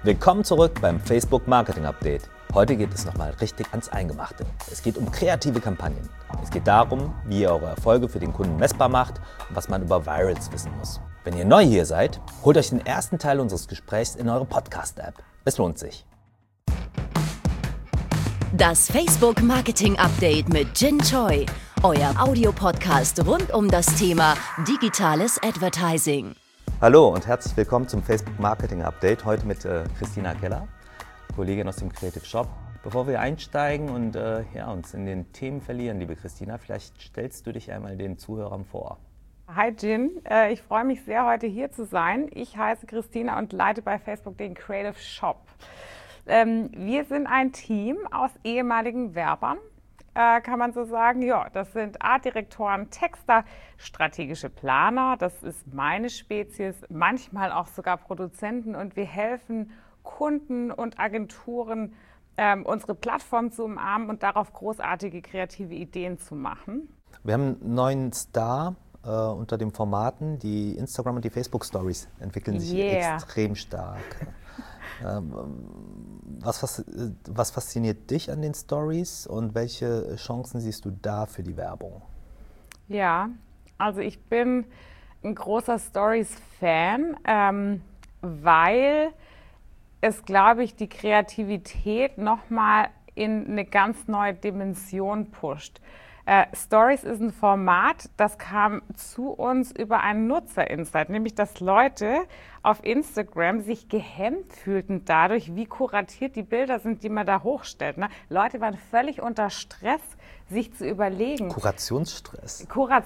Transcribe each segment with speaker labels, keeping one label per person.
Speaker 1: Willkommen zurück beim Facebook Marketing Update. Heute geht es nochmal richtig ans Eingemachte. Es geht um kreative Kampagnen. Es geht darum, wie ihr eure Erfolge für den Kunden messbar macht und was man über Virals wissen muss. Wenn ihr neu hier seid, holt euch den ersten Teil unseres Gesprächs in eure Podcast-App. Es lohnt sich.
Speaker 2: Das Facebook Marketing Update mit Jin Choi, euer Audiopodcast rund um das Thema digitales Advertising.
Speaker 1: Hallo und herzlich willkommen zum Facebook Marketing Update. Heute mit Christina Keller, Kollegin aus dem Creative Shop. Bevor wir einsteigen und uns in den Themen verlieren, liebe Christina, vielleicht stellst du dich einmal den Zuhörern vor.
Speaker 3: Hi Jin, ich freue mich sehr, heute hier zu sein. Ich heiße Christina und leite bei Facebook den Creative Shop. Wir sind ein Team aus ehemaligen Werbern, kann man so sagen. Ja, das sind Artdirektoren, Texter, strategische Planer, das ist meine Spezies, manchmal auch sogar Produzenten, und wir helfen Kunden und Agenturen, unsere Plattform zu umarmen und darauf großartige kreative Ideen zu machen. Wir haben einen neuen Star unter den Formaten. Die Instagram und die Facebook Stories entwickeln sich extrem stark. Was fasziniert dich an den Stories und welche Chancen siehst du da für die Werbung? Ja, also ich bin ein großer Stories-Fan, weil es, glaube ich, die Kreativität nochmal in eine ganz neue Dimension pusht. Stories ist ein Format, das kam zu uns über einen Nutzer-Insight, nämlich dass Leute auf Instagram sich gehemmt fühlten dadurch, wie kuratiert die Bilder sind, die man da hochstellt. Ne? Leute waren völlig unter Stress, sich zu überlegen. Kurationsstress,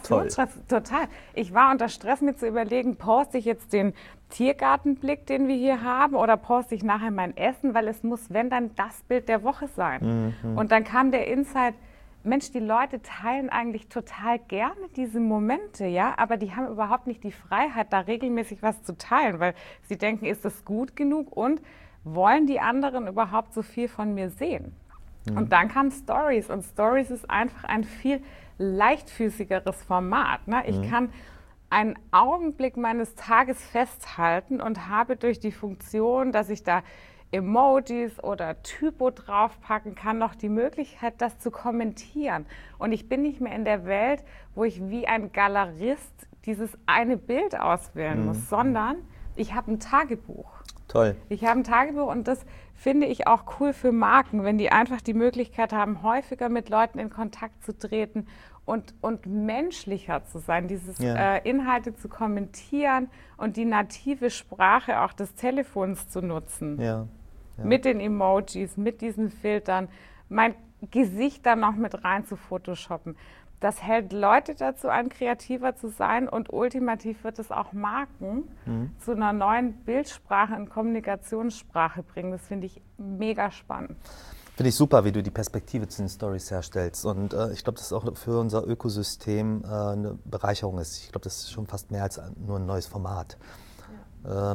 Speaker 3: total. Ich war unter Stress, mir zu überlegen, poste ich jetzt den Tiergartenblick, den wir hier haben, oder poste ich nachher mein Essen, weil es muss, wenn, dann das Bild der Woche sein. Mhm. Und dann kam der Insight, Mensch, die Leute teilen eigentlich total gerne diese Momente, ja, aber die haben überhaupt nicht die Freiheit, da regelmäßig was zu teilen, weil sie denken, ist das gut genug und wollen die anderen überhaupt so viel von mir sehen? Mhm. Und dann kamen Stories, und Stories ist einfach ein viel leichtfüßigeres Format. Ne? Ich kann einen Augenblick meines Tages festhalten und habe durch die Funktion, dass ich da Emojis oder Typo draufpacken kann, noch die Möglichkeit, das zu kommentieren. Und ich bin nicht mehr in der Welt, wo ich wie ein Galerist dieses eine Bild auswählen muss, sondern ich habe ein Tagebuch. Toll. Ich habe ein Tagebuch, und das finde ich auch cool für Marken, wenn die einfach die Möglichkeit haben, häufiger mit Leuten in Kontakt zu treten und menschlicher zu sein, Inhalte zu kommentieren und die native Sprache auch des Telefons zu nutzen. Ja. Mit den Emojis, mit diesen Filtern, mein Gesicht dann noch mit rein zu photoshoppen. Das hält Leute dazu an, kreativer zu sein, und ultimativ wird es auch Marken zu einer neuen Bildsprache und Kommunikationssprache bringen. Das finde ich mega spannend. Finde ich super, wie du die Perspektive zu den Stories herstellst, und ich glaube, dass es auch für unser Ökosystem eine Bereicherung ist. Ich glaube, das ist schon fast mehr als nur ein neues Format. Ja.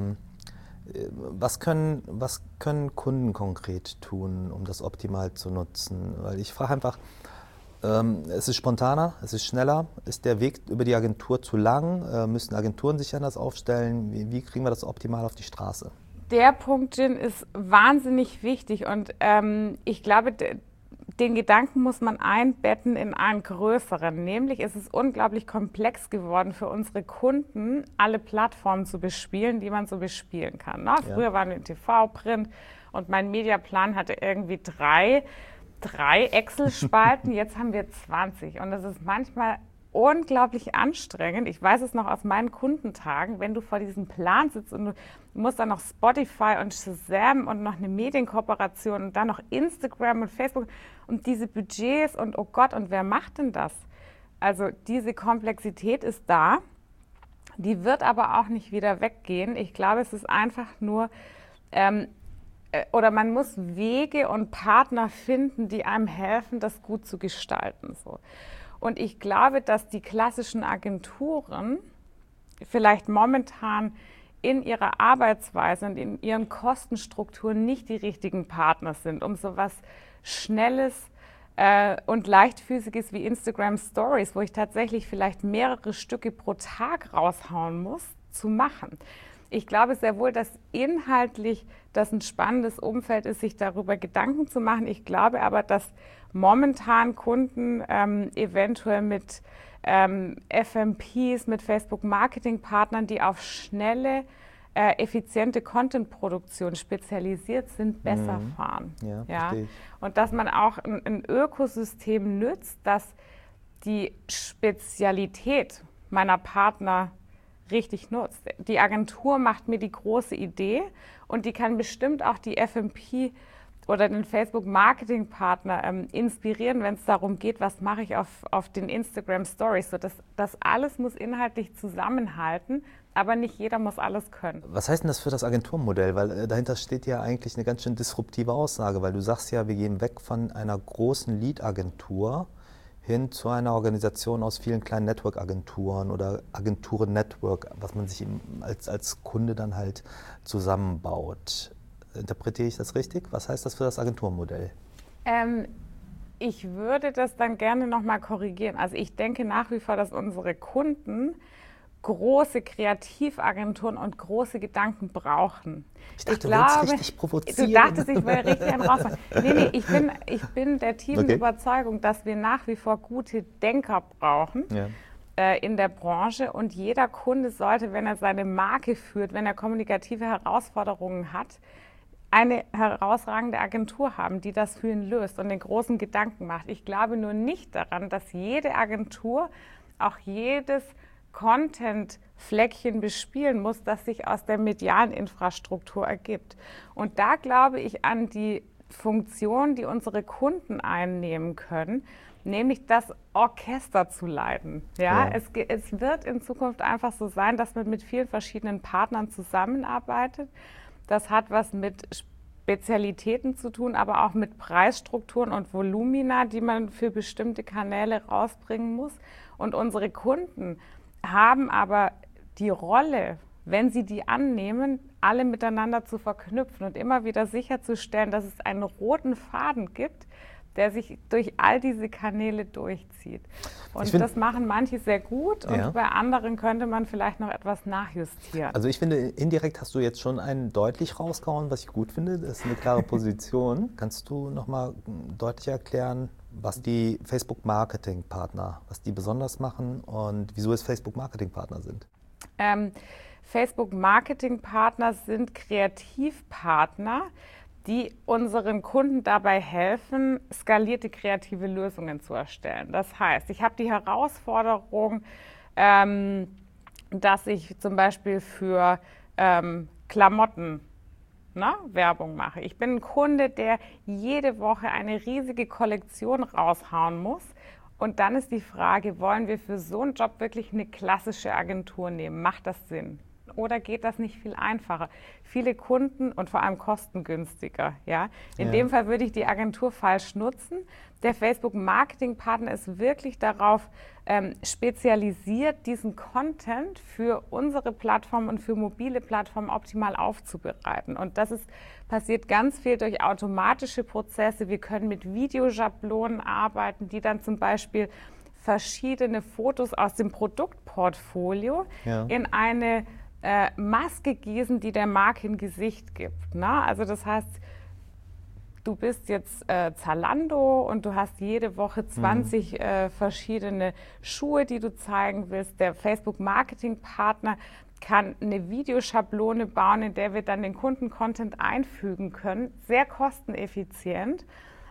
Speaker 3: Was können Kunden konkret tun, um das optimal zu nutzen? Weil ich frage einfach, es ist spontaner, es ist schneller. Ist der Weg über die Agentur zu lang? Müssen Agenturen sich anders aufstellen? Wie kriegen wir das optimal auf die Straße? Der Punkt, Jin, ist wahnsinnig wichtig, und ich glaube, den Gedanken muss man einbetten in einen größeren. Nämlich ist es unglaublich komplex geworden für unsere Kunden, alle Plattformen zu bespielen, die man so bespielen kann. Ne? Ja. Früher waren wir in TV, Print, und mein Mediaplan hatte irgendwie drei Excel-Spalten, jetzt haben wir 20. Und das ist manchmal unglaublich anstrengend. Ich weiß es noch aus meinen Kundentagen, wenn du vor diesem Plan sitzt und du musst dann noch Spotify und Shazam und noch eine Medienkooperation und dann noch Instagram und Facebook und diese Budgets und oh Gott, und wer macht denn das? Also diese Komplexität ist da, die wird aber auch nicht wieder weggehen. Ich glaube, es ist einfach nur, oder man muss Wege und Partner finden, die einem helfen, das gut zu gestalten. So. Und ich glaube, dass die klassischen Agenturen vielleicht momentan in ihrer Arbeitsweise und in ihren Kostenstrukturen nicht die richtigen Partner sind, um so was Schnelles und Leichtfüßiges wie Instagram Stories, wo ich tatsächlich vielleicht mehrere Stücke pro Tag raushauen muss, zu machen. Ich glaube sehr wohl, dass inhaltlich das ein spannendes Umfeld ist, sich darüber Gedanken zu machen. Ich glaube aber, dass momentan Kunden eventuell mit FMPs, mit Facebook-Marketing-Partnern, die auf schnelle, effiziente Content-Produktion spezialisiert sind, besser fahren. Ja? Und dass man auch ein Ökosystem nützt, das die Spezialität meiner Partner richtig nutzt. Die Agentur macht mir die große Idee und die kann bestimmt auch die FMP oder den Facebook-Marketing-Partner inspirieren, wenn es darum geht, was mache ich auf den Instagram-Stories. So, das alles muss inhaltlich zusammenhalten, aber nicht jeder muss alles können.
Speaker 1: Was heißt denn das für das Agenturmodell? Weil dahinter steht ja eigentlich eine ganz schön disruptive Aussage, weil du sagst ja, wir gehen weg von einer großen Lead-Agentur hin zu einer Organisation aus vielen kleinen Network-Agenturen oder Agenturen-Network, was man sich als Kunde dann halt zusammenbaut. Interpretiere ich das richtig? Was heißt das für das Agenturmodell?
Speaker 3: Ich würde das dann gerne nochmal korrigieren. Also ich denke nach wie vor, dass unsere Kunden große Kreativagenturen und große Gedanken brauchen.
Speaker 1: Ich dachte, du willst richtig provozieren.
Speaker 3: Du dachtest, ich will richtig einen rausmachen. Nee, ich bin der tiefen Überzeugung, dass wir nach wie vor gute Denker brauchen in der Branche. Und jeder Kunde sollte, wenn er seine Marke führt, wenn er kommunikative Herausforderungen hat, eine herausragende Agentur haben, die das für ihn löst und den großen Gedanken macht. Ich glaube nur nicht daran, dass jede Agentur auch jedes Content-Fleckchen bespielen muss, das sich aus der medialen Infrastruktur ergibt. Und da glaube ich an die Funktion, die unsere Kunden einnehmen können, nämlich das Orchester zu leiten. Ja? Es wird in Zukunft einfach so sein, dass man mit vielen verschiedenen Partnern zusammenarbeitet. Das hat was mit Spezialitäten zu tun, aber auch mit Preisstrukturen und Volumina, die man für bestimmte Kanäle rausbringen muss. Und unsere Kunden haben aber die Rolle, wenn sie die annehmen, alle miteinander zu verknüpfen und immer wieder sicherzustellen, dass es einen roten Faden gibt, der sich durch all diese Kanäle durchzieht. Und das machen manche sehr gut und bei anderen könnte man vielleicht noch etwas nachjustieren.
Speaker 1: Also ich finde, indirekt hast du jetzt schon einen deutlich rausgehauen, was ich gut finde. Das ist eine klare Position. Kannst du nochmal deutlich erklären, was die Facebook-Marketing-Partner, was die besonders machen und wieso es Facebook-Marketing-Partner sind?
Speaker 3: Facebook-Marketing-Partner sind Kreativpartner, die unseren Kunden dabei helfen, skalierte kreative Lösungen zu erstellen. Das heißt, ich habe die Herausforderung, dass ich zum Beispiel für Klamotten Werbung mache. Ich bin ein Kunde, der jede Woche eine riesige Kollektion raushauen muss. Und dann ist die Frage, wollen wir für so einen Job wirklich eine klassische Agentur nehmen? Macht das Sinn? Oder geht das nicht viel einfacher? Viele Kunden und vor allem kostengünstiger. Ja? In dem Fall würde ich die Agentur falsch nutzen. Der Facebook-Marketing-Partner ist wirklich darauf spezialisiert, diesen Content für unsere Plattform und für mobile Plattformen optimal aufzubereiten. Und das passiert ganz viel durch automatische Prozesse. Wir können mit Videoschablonen arbeiten, die dann zum Beispiel verschiedene Fotos aus dem Produktportfolio in eine Maske gießen, die der Marke ein Gesicht gibt. Ne? Also das heißt, du bist jetzt Zalando und du hast jede Woche 20 verschiedene Schuhe, die du zeigen willst. Der Facebook-Marketing-Partner kann eine Videoschablone bauen, in der wir dann den Kunden-Content einfügen können. Sehr kosteneffizient.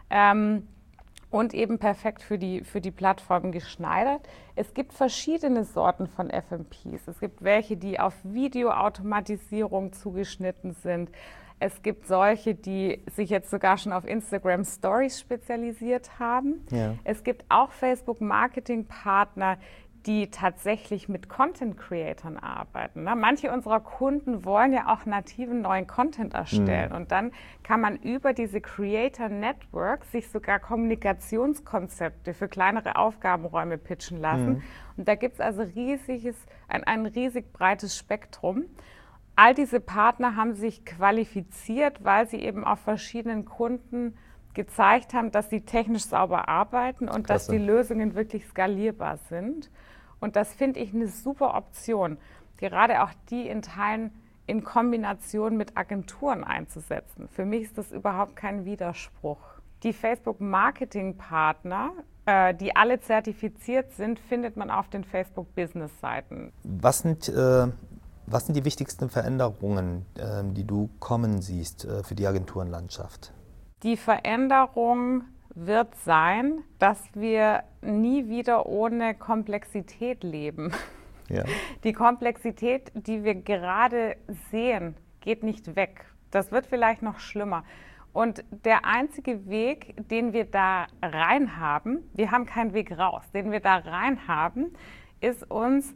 Speaker 3: Und eben perfekt für die Plattform geschneidert. Es gibt verschiedene Sorten von FMPs. Es gibt welche, die auf Videoautomatisierung zugeschnitten sind. Es gibt solche, die sich jetzt sogar schon auf Instagram Stories spezialisiert haben. Ja. Es gibt auch Facebook-Marketing-Partner, die tatsächlich mit Content-Creatern arbeiten. Ne? Manche unserer Kunden wollen ja auch nativen neuen Content erstellen. Und dann kann man über diese Creator-Network sich sogar Kommunikationskonzepte für kleinere Aufgabenräume pitchen lassen. Und da gibt es also ein riesig breites Spektrum. All diese Partner haben sich qualifiziert, weil sie eben auf verschiedenen Kunden gezeigt haben, dass sie technisch sauber arbeiten und dass die Lösungen wirklich skalierbar sind. Und das finde ich eine super Option. Gerade auch die in Teilen in Kombination mit Agenturen einzusetzen. Für mich ist das überhaupt kein Widerspruch. Die Facebook-Marketing-Partner, die alle zertifiziert sind, findet man auf den Facebook-Business-Seiten.
Speaker 1: Was sind die wichtigsten Veränderungen, die du kommen siehst für die Agenturenlandschaft?
Speaker 3: Die Veränderung wird sein, dass wir nie wieder ohne Komplexität leben. Ja. Die Komplexität, die wir gerade sehen, geht nicht weg. Das wird vielleicht noch schlimmer. Und der einzige Weg, den wir da rein haben, wir haben keinen Weg raus, den wir da rein haben, ist uns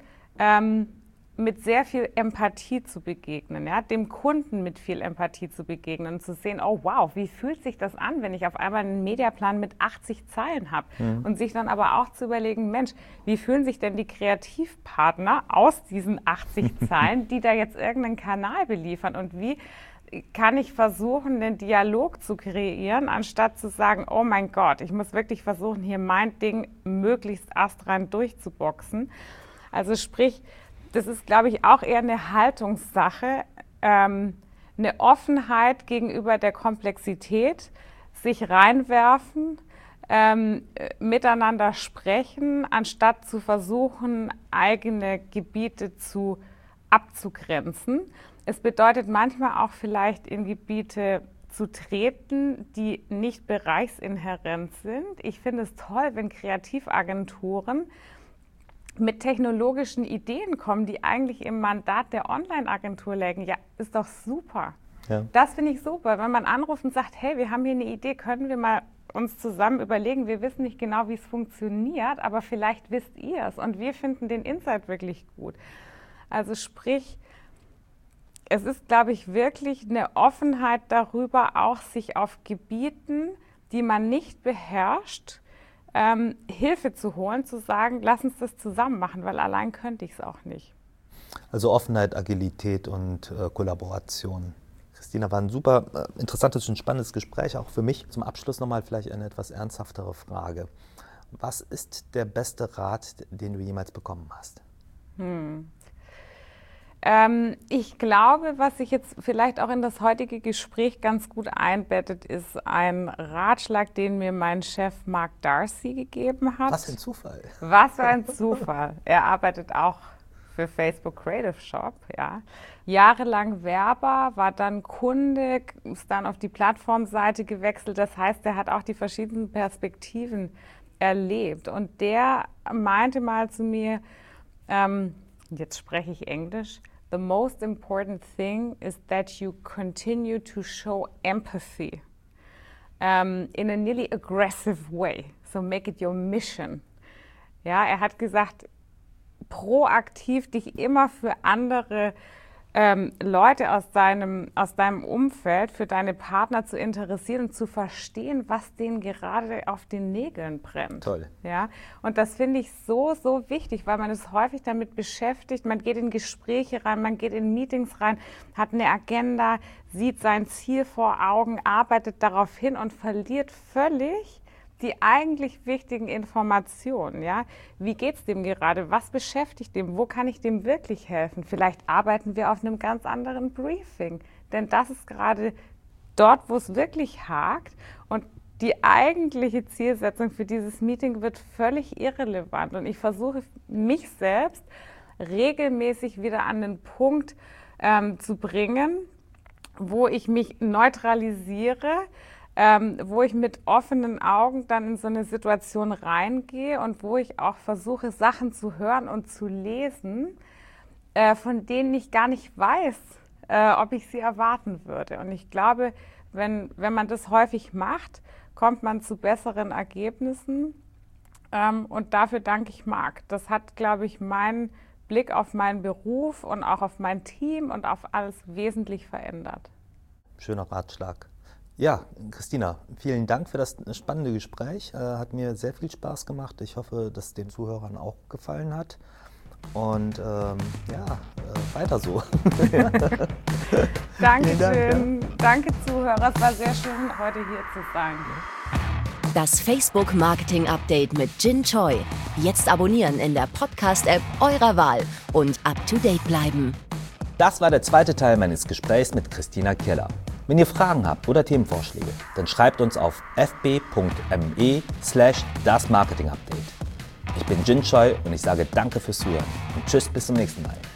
Speaker 3: mit sehr viel Empathie zu begegnen, ja? Dem Kunden mit viel Empathie zu begegnen und zu sehen, oh wow, wie fühlt sich das an, wenn ich auf einmal einen Mediaplan mit 80 Zeilen habe und sich dann aber auch zu überlegen, Mensch, wie fühlen sich denn die Kreativpartner aus diesen 80 Zeilen, die da jetzt irgendeinen Kanal beliefern und wie kann ich versuchen, den Dialog zu kreieren, anstatt zu sagen, oh mein Gott, ich muss wirklich versuchen, hier mein Ding möglichst astrein durchzuboxen. Also sprich, das ist, glaube ich, auch eher eine Haltungssache, eine Offenheit gegenüber der Komplexität, sich reinwerfen, miteinander sprechen, anstatt zu versuchen, eigene Gebiete abzugrenzen. Es bedeutet manchmal auch vielleicht in Gebiete zu treten, die nicht bereichsinhärent sind. Ich finde es toll, wenn Kreativagenturen mit technologischen Ideen kommen, die eigentlich im Mandat der Online-Agentur lägen. Ja, ist doch super. Ja. Das finde ich super, wenn man anruft und sagt, hey, wir haben hier eine Idee, können wir mal uns zusammen überlegen, wir wissen nicht genau, wie es funktioniert, aber vielleicht wisst ihr es und wir finden den Insight wirklich gut. Also sprich, es ist, glaube ich, wirklich eine Offenheit darüber, auch sich auf Gebieten, die man nicht beherrscht, Hilfe zu holen, zu sagen, lass uns das zusammen machen, weil allein könnte ich es auch nicht.
Speaker 1: Also Offenheit, Agilität und Kollaboration. Christina, war ein super interessantes und spannendes Gespräch, auch für mich. Zum Abschluss nochmal vielleicht eine etwas ernsthaftere Frage. Was ist der beste Rat, den du jemals bekommen hast?
Speaker 3: Ich glaube, was sich jetzt vielleicht auch in das heutige Gespräch ganz gut einbettet, ist ein Ratschlag, den mir mein Chef Mark Darcy gegeben hat.
Speaker 1: Was für ein Zufall.
Speaker 3: Was für ein Zufall. Er arbeitet auch für Facebook Creative Shop, ja. Jahrelang Werber, war dann Kunde, ist dann auf die Plattformseite gewechselt. Das heißt, er hat auch die verschiedenen Perspektiven erlebt. Und der meinte mal zu mir, jetzt spreche ich Englisch, the most important thing is that you continue to show empathy in a nearly aggressive way. So make it your mission. Ja, er hat gesagt, proaktiv dich immer für andere Leute aus deinem Umfeld, für deine Partner zu interessieren und zu verstehen, was denen gerade auf den Nägeln brennt.
Speaker 1: Toll.
Speaker 3: Ja? Und das finde ich so, so wichtig, weil man ist häufig damit beschäftigt, man geht in Gespräche rein, man geht in Meetings rein, hat eine Agenda, sieht sein Ziel vor Augen, arbeitet darauf hin und verliert völlig die eigentlich wichtigen Informationen, ja? Wie geht es dem gerade? Was beschäftigt dem? Wo kann ich dem wirklich helfen? Vielleicht arbeiten wir auf einem ganz anderen Briefing, denn das ist gerade dort, wo es wirklich hakt und die eigentliche Zielsetzung für dieses Meeting wird völlig irrelevant und ich versuche mich selbst regelmäßig wieder an den Punkt zu bringen, wo ich mich neutralisiere, wo ich mit offenen Augen dann in so eine Situation reingehe und wo ich auch versuche, Sachen zu hören und zu lesen, von denen ich gar nicht weiß, ob ich sie erwarten würde. Und ich glaube, wenn man das häufig macht, kommt man zu besseren Ergebnissen. Und dafür danke ich Marc. Das hat, glaube ich, meinen Blick auf meinen Beruf und auch auf mein Team und auf alles wesentlich verändert.
Speaker 1: Schöner Ratschlag. Ja, Christina, vielen Dank für das spannende Gespräch. Hat mir sehr viel Spaß gemacht. Ich hoffe, dass es den Zuhörern auch gefallen hat. Und weiter so.
Speaker 3: Dankeschön. Danke, Zuhörer. Es war sehr schön, heute hier zu sein.
Speaker 2: Das Facebook Marketing Update mit Jin Choi. Jetzt abonnieren in der Podcast-App eurer Wahl und up to date bleiben.
Speaker 1: Das war der zweite Teil meines Gesprächs mit Christina Keller. Wenn ihr Fragen habt oder Themenvorschläge, dann schreibt uns auf fb.me/dasmarketingupdate. Ich bin Jin Choi und ich sage danke fürs Zuhören und tschüss bis zum nächsten Mal.